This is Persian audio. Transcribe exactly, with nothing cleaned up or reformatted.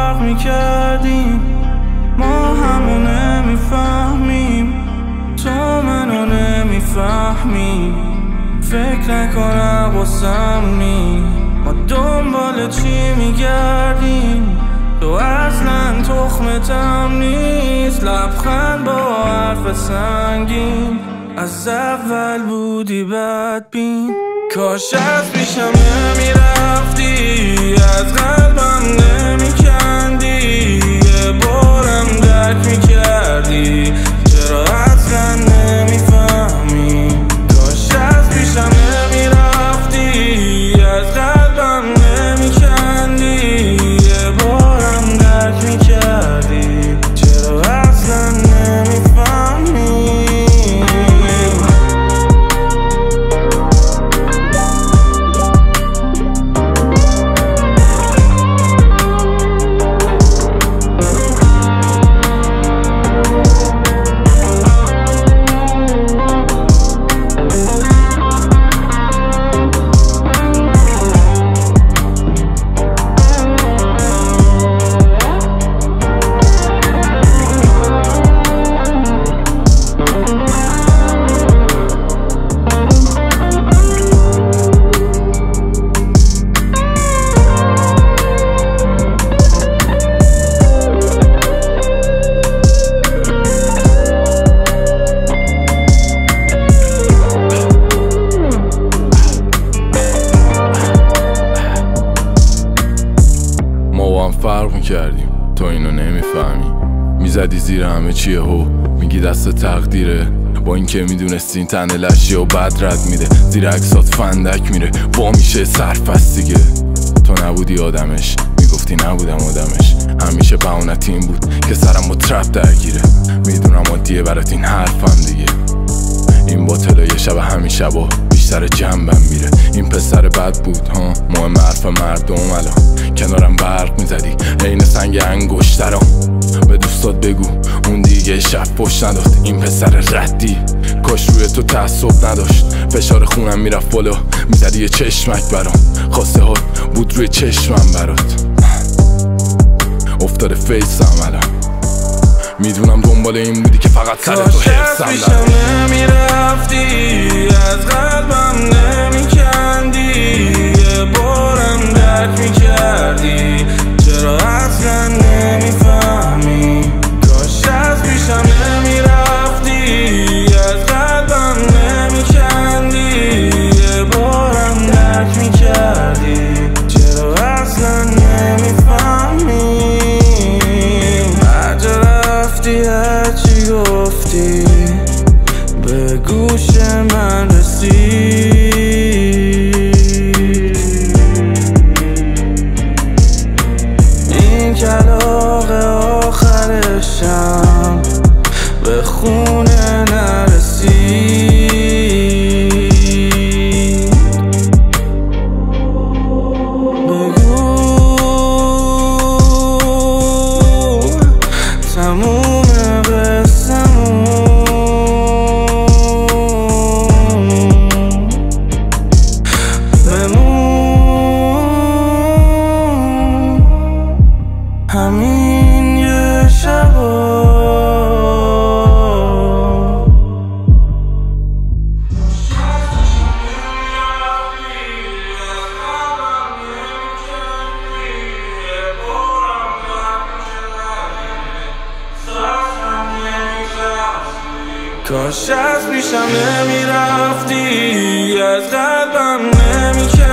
فرق میکردیم، ما همو نمیفهمیم، تو منو نمیفهمی. فکر نکنم واسم نی، ما دنبال چی میگردیم، تو اصلا تخمتم نیست. لبخند با حرف سنگین، از اول بودی بدبین. کاش از پیشم نمیرفتی، از قلبم نمیکندی، یه بارم درک میکردی، چرا اصلا نمیفهمی. کاش از پیشم نمیرفتی، از قلبم نمیکندی، یه بارم درک میکردی، چرا اصلا نمیفهمی. فرق میکردیم، تو اینو نمیفهمی. میزدی زیر همه چیه هو، میگی دست تقدیره، با اینکه میدونستی این تنه لشیه و بد رد میده، زیر عکسات فندک میره، با میشه سرفست دیگه. تو نبودی آدمش، میگفتی نبودم آدمش، همیشه بهونت این بود که سرم با ترپ درگیره. میدونم عادیه برات این حرفم دیگه، این باطلا یه شب همین شبا بیشتر جنبم میره. این پسر بد بود ها، مهم حرف مردم الان، کنارم برق میزدی عین سنگ انگشترام. به دوستات بگو اون دیگه شب پشت نداد، این پسر ردی کاش روی تو تعصب نداشت. فشار خونم میرفت بالا، میزدی یه چشمک برام، خواسته ها بود روی چشمم برات. افتاده فیسم الان، میدونم دنبال این بودی که فقط سر تو حرسم کاش از پیشم نمیرفتی، از قلبم نمیکندی، یه بارم درک میکردی، چرا اصلا نمیفهمی. کاش از پیشم نمیرفتی، از قلبم نمیکندی، یه بارم درک میکردی، چرا اصلا نمیفهمی. هرچی گفتی به گوش من رسید، این کلاغ آخرشم به خونه نرسید. بگو تموم همین یه شبا. کاش از پیشم نمیرفتی، از قلبم نمیکردی.